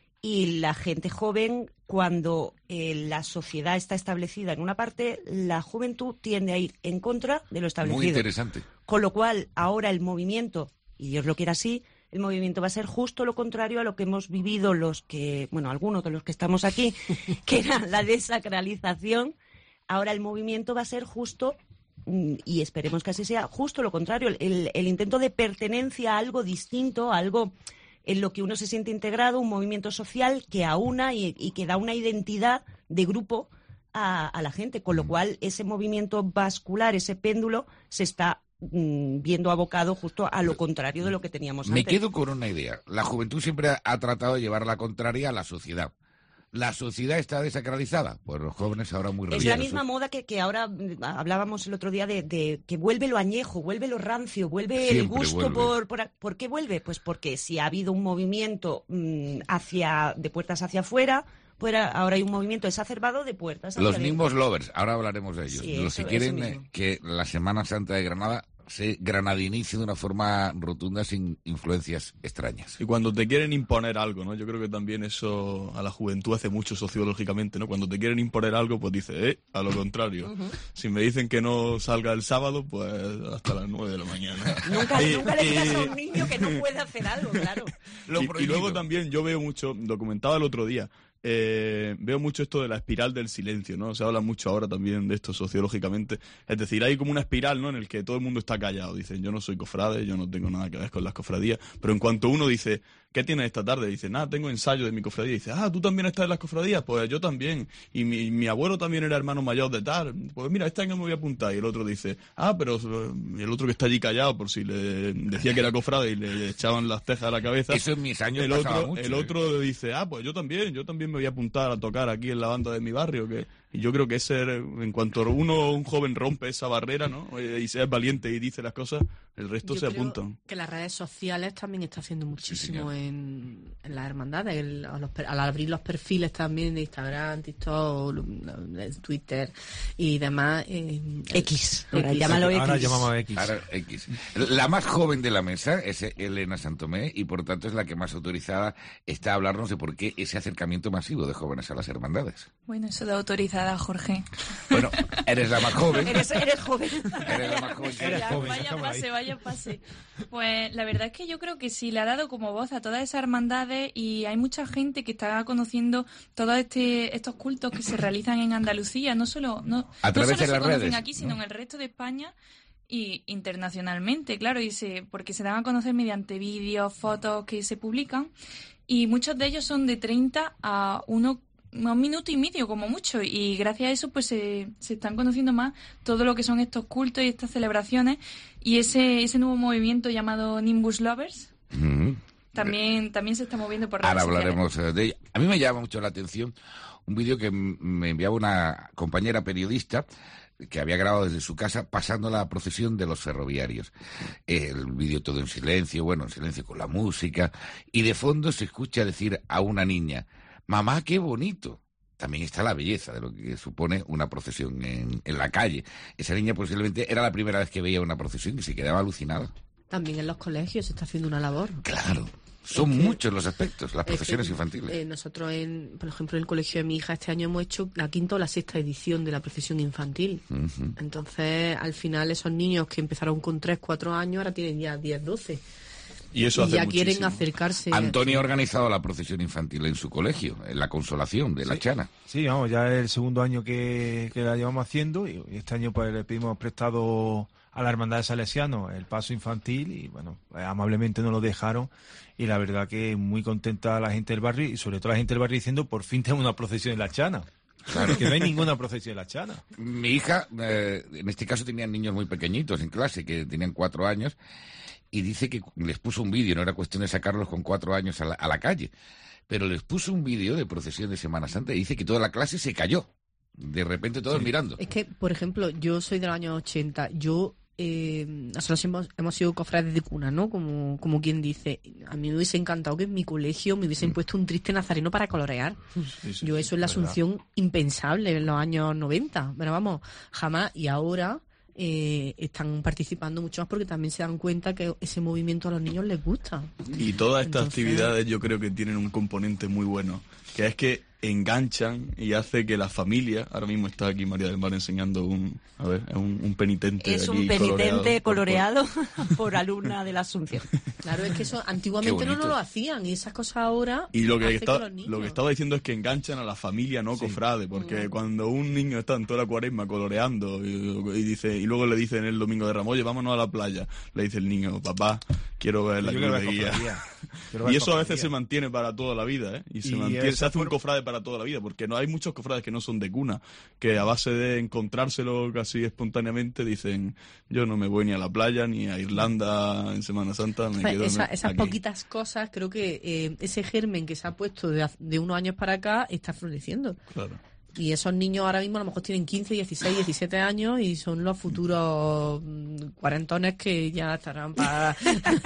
Y la gente joven, cuando eh, la sociedad está establecida en una parte, la juventud tiende a ir en contra de lo establecido. Muy interesante. Con lo cual, ahora el movimiento, y Dios lo quiera así, el movimiento va a ser justo lo contrario a lo que hemos vivido los que, bueno, algunos de los que estamos aquí, que era la desacralización. Ahora el movimiento va a ser justo, y esperemos que así sea, justo lo contrario, el, el intento de pertenencia a algo distinto, a algo en lo que uno se siente integrado, un movimiento social que aúna y, y que da una identidad de grupo a, a la gente, con lo cual ese movimiento vascular, ese péndulo, se está mm, viendo abocado justo a lo contrario de lo que teníamos Me antes. quedo con una idea. La juventud siempre ha, ha tratado de llevar la contraria a la sociedad. ¿La sociedad está desacralizada? Pues los jóvenes ahora muy religiosos. Es la misma moda que, que ahora mm, hablábamos el otro día de, de que vuelve lo añejo, vuelve lo rancio, vuelve Siempre el gusto vuelve. por, por... ¿Por qué vuelve? Pues porque si ha habido un movimiento mmm, hacia de puertas hacia afuera, pues ahora hay un movimiento exacerbado de puertas hacia Los adentro. mismos lovers, ahora hablaremos de ellos. Sí, los eso, que quieren eso eh, mismo. que la Semana Santa de Granada se granadinice de una forma rotunda sin influencias extrañas. Y cuando te quieren imponer algo, ¿no? Yo creo que también eso a la juventud hace mucho sociológicamente, ¿no? Cuando te quieren imponer algo, pues dices, eh, a lo contrario. Uh-huh. Si me dicen que no salga el sábado, pues hasta las nueve de la mañana. Nunca, Y- nunca le digas y- a un niño que no puede hacer algo, claro. y, y luego también yo veo mucho, lo comentaba el otro día, eh, veo mucho esto de la espiral del silencio, ¿no? Se habla mucho ahora también de esto sociológicamente. Es decir, hay como una espiral, ¿no? En el que todo el mundo está callado. Dicen, yo no soy cofrade, yo no tengo nada que ver con las cofradías. Pero en cuanto uno dice, ¿qué tienes esta tarde? Dice, nada, tengo ensayo de mi cofradía. Dice, ah, ¿tú también estás en las cofradías? Pues yo también. Y mi, mi abuelo también era hermano mayor de tal. Pues mira, este año me voy a apuntar. Y el otro dice, ah, pero y el otro que está allí callado por si le decía que era cofrade y le echaban las cejas a la cabeza. Eso en mis años el pasaba otro, mucho, el ¿eh? otro dice, ah, pues yo también, yo también me voy a apuntar a tocar aquí en la banda de mi barrio. Que y yo creo que ese, en cuanto uno, un joven rompe esa barrera, ¿no? Y sea valiente y dice las cosas, el resto Yo se creo apuntan. que las redes sociales también está haciendo muchísimo en, en las hermandades, el- a los per- al abrir los perfiles también de Instagram, TikTok, el Twitter y demás. eh, X, el- ahora llámalo X. Ahora llamamos X. Ahora X. La más joven de la mesa es Elena Santomé y por tanto es la que más autorizada está a hablarnos de por qué ese acercamiento masivo de jóvenes a las hermandades. Bueno, eso de autorizada, Jorge. Bueno, eres la más joven. Eres, eres joven. Eres la más joven que Ya, eres joven. vaya déjamelo ahí. pase, vaya pase. Pues la verdad es que yo creo que sí le ha dado como voz a todas esas hermandades y hay mucha gente que está conociendo todos este, estos cultos que se realizan en Andalucía, no solo no, A no través solo de se las conocen redes, aquí, sino ¿no? en el resto de España y internacionalmente, claro, y se, porque se dan a conocer mediante vídeos, fotos que se publican y muchos de ellos son de treinta a uno a un minuto y medio como mucho y gracias a eso pues se, se están conociendo más todo lo que son estos cultos y estas celebraciones y ese ese nuevo movimiento llamado Nimbus Lovers Mm. también también se está moviendo por redes Ahora sociales. hablaremos eh, de ella. A mí me llama mucho la atención un vídeo que m- me enviaba una compañera periodista que había grabado desde su casa pasando la procesión de los ferroviarios. El vídeo todo en silencio, bueno, en silencio con la música, y de fondo se escucha decir a una niña, mamá, qué bonito. también está la belleza de lo que supone una procesión en, en la calle. Esa niña posiblemente era la primera vez que veía una procesión y se quedaba alucinada. También en los colegios se está haciendo una labor. Claro. Son es que, muchos los aspectos, las procesiones que, infantiles. Eh, nosotros, en, por ejemplo, en el colegio de mi hija este año hemos hecho la quinta o la sexta edición de la procesión infantil. Uh-huh. Entonces, al final, esos niños que empezaron con tres, cuatro años, ahora tienen ya diez, doce. Y eso y hace ya muchísimo. Quieren acercarse. Antonio ha organizado la procesión infantil en su colegio, en la Consolación de sí. la Chana. Sí, vamos, ya es el segundo año que, que la llevamos haciendo y este año pues le pedimos prestado a la Hermandad de Salesianos el paso infantil y bueno, amablemente nos lo dejaron y la verdad que muy contenta la gente del barrio y sobre todo la gente del barrio diciendo por fin tenemos una procesión en la Chana. Claro, que no hay ninguna procesión en la Chana. Mi hija, eh, en este caso tenían niños muy pequeñitos en clase, que tenían cuatro años, y dice que les puso un vídeo, no era cuestión de sacarlos con cuatro años a la, a la calle, pero les puso un vídeo de procesión de Semana Santa y dice que toda la clase se cayó, de repente todos sí. mirando. Es que, por ejemplo, yo soy de los años ochenta, yo... Eh, nosotros hemos, hemos sido cofrades de cuna, ¿no? Como, como quien dice, a mí me hubiese encantado que en mi colegio me hubiesen mm. puesto un triste nazareno para colorear. Sí, sí, yo eso sí, en la Asunción verdad. Impensable en los años noventa, pero vamos, jamás. Y ahora eh, están participando mucho más porque también se dan cuenta que ese movimiento a los niños les gusta. Y todas estas Entonces... actividades yo creo que tienen un componente muy bueno, que es que enganchan y hace que la familia, ahora mismo está aquí María del Mar enseñando un, a ver, es un, un penitente. Es aquí un penitente coloreado, coloreado por, por... por alumna de la Asunción. Claro, es que eso antiguamente no, no lo hacían y esas cosas ahora. Y lo que, está, que lo que estaba diciendo es que enganchan a la familia no sí. cofrade, porque mm. cuando un niño está en toda la cuaresma coloreando y, y dice y luego le dicen el domingo de Ramos, oye, vámonos a la playa, le dice el niño, papá, quiero ver la cofradía. Y eso a veces se mantiene para toda la vida, ¿eh? Y se y mantiene, se hace un cofrade para toda la vida, porque no hay muchos cofrades que no son de cuna, que a base de encontrárselo casi espontáneamente dicen, yo no me voy ni a la playa ni a Irlanda en Semana Santa, me quedo Esa, esas aquí. Poquitas cosas, creo que eh, ese germen que se ha puesto de, de unos años para acá está floreciendo. Claro. Y esos niños ahora mismo a lo mejor tienen quince, dieciséis, diecisiete años y son los futuros cuarentones que ya estarán para...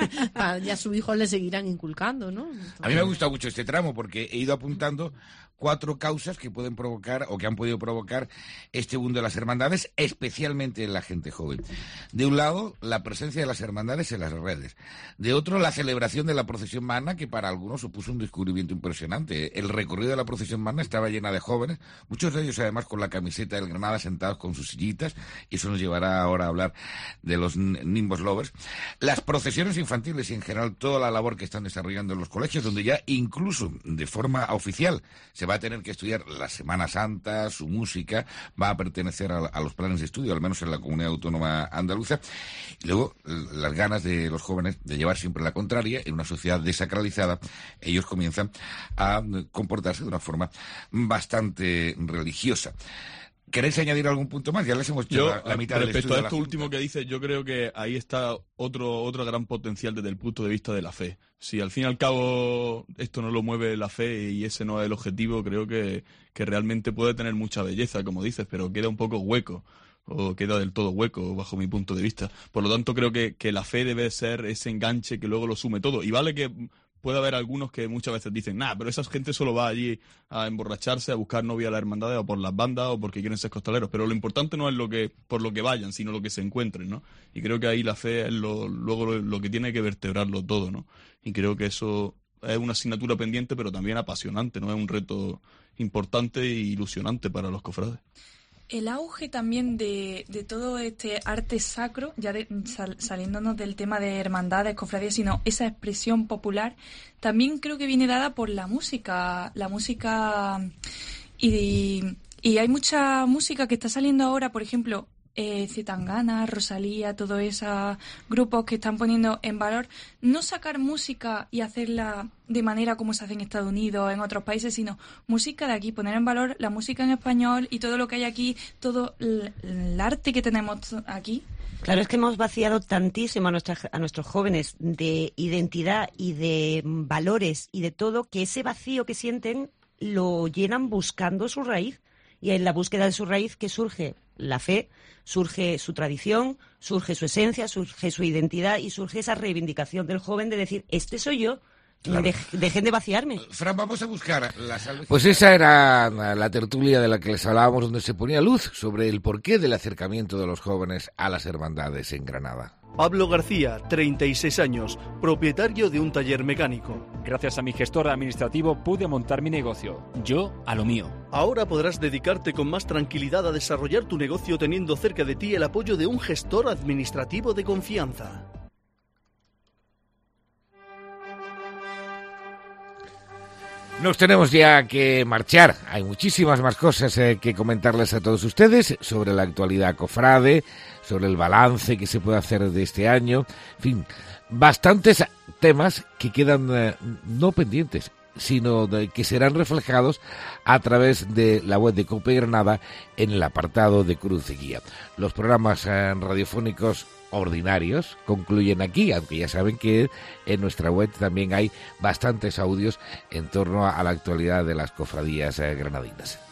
pa, ya sus hijos les seguirán inculcando, ¿no? Entonces... A mí me gusta mucho este tramo porque he ido apuntando cuatro causas que pueden provocar o que han podido provocar este boom de las hermandades, especialmente en la gente joven. De un lado, la presencia de las hermandades en las redes. De otro, la celebración de la procesión magna, que para algunos supuso un descubrimiento impresionante. El recorrido de la procesión magna estaba llena de jóvenes, muchos de ellos además con la camiseta del Granada sentados con sus sillitas, y eso nos llevará ahora a hablar de los Nimbos Lovers. Las procesiones infantiles y en general toda la labor que están desarrollando en los colegios, donde ya incluso de forma oficial se va a tener que estudiar la Semana Santa, su música, va a pertenecer a, a los planes de estudio, al menos en la comunidad autónoma andaluza. Y luego, las ganas de los jóvenes de llevar siempre la contraria, en una sociedad desacralizada, ellos comienzan a comportarse de una forma bastante religiosa. ¿Queréis añadir algún punto más? Ya les hemos hecho yo, la, la mitad del respecto estudio a de esto la último que dices, yo creo que ahí está otro otro gran potencial desde el punto de vista de la fe. Si al fin y al cabo esto no lo mueve la fe y ese no es el objetivo, creo que, que realmente puede tener mucha belleza, como dices, pero queda un poco hueco, o queda del todo hueco, bajo mi punto de vista. Por lo tanto, creo que, que la fe debe ser ese enganche que luego lo sume todo. Y vale que... puede haber algunos que muchas veces dicen, nah, pero esa gente solo va allí a emborracharse, a buscar novia a la hermandad o por las bandas o porque quieren ser costaleros. Pero lo importante no es lo que por lo que vayan, sino lo que se encuentren, ¿no? Y creo que ahí la fe es lo, luego lo, lo que tiene que vertebrarlo todo, ¿no? Y creo que eso es una asignatura pendiente, pero también apasionante, ¿no? Es un reto importante e ilusionante para los cofrades. El auge también de, de todo este arte sacro, ya de, sal, saliéndonos del tema de hermandades, cofradías, sino esa expresión popular, también creo que viene dada por la música, la música y, y hay mucha música que está saliendo ahora, por ejemplo, eh, Zetangana, Rosalía, todos esos grupos que están poniendo en valor no sacar música y hacerla de manera como se hace en Estados Unidos, en otros países, sino música de aquí, poner en valor la música en español y todo lo que hay aquí, todo el, el arte que tenemos aquí. Claro, es que hemos vaciado tantísimo a, nuestra, a nuestros jóvenes de identidad y de valores y de todo, que ese vacío que sienten lo llenan buscando su raíz. Y en la búsqueda de su raíz que surge la fe, surge su tradición, surge su esencia, surge su identidad y surge esa reivindicación del joven de decir, este soy yo, Claro. De, dejen de vaciarme. Fran, vamos a buscar la salve. Pues esa era la tertulia de la que les hablábamos, donde se ponía luz sobre el porqué del acercamiento de los jóvenes a las hermandades en Granada. Pablo García, treinta y seis años, propietario de un taller mecánico. Gracias a mi gestor administrativo pude montar mi negocio. Yo a lo mío. Ahora podrás dedicarte con más tranquilidad a desarrollar tu negocio teniendo cerca de ti el apoyo de un gestor administrativo de confianza. Nos tenemos ya que marchar. Hay muchísimas más cosas eh, que comentarles a todos ustedes sobre la actualidad cofrade, sobre el balance que se puede hacer de este año. En fin, bastantes temas que quedan eh, no pendientes, sino de, que serán reflejados a través de la web de COPE Granada en el apartado de Cruz de Guía. Los programas eh, radiofónicos ordinarios concluyen aquí, aunque ya saben que en nuestra web también hay bastantes audios en torno a la actualidad de las cofradías eh, granadinas.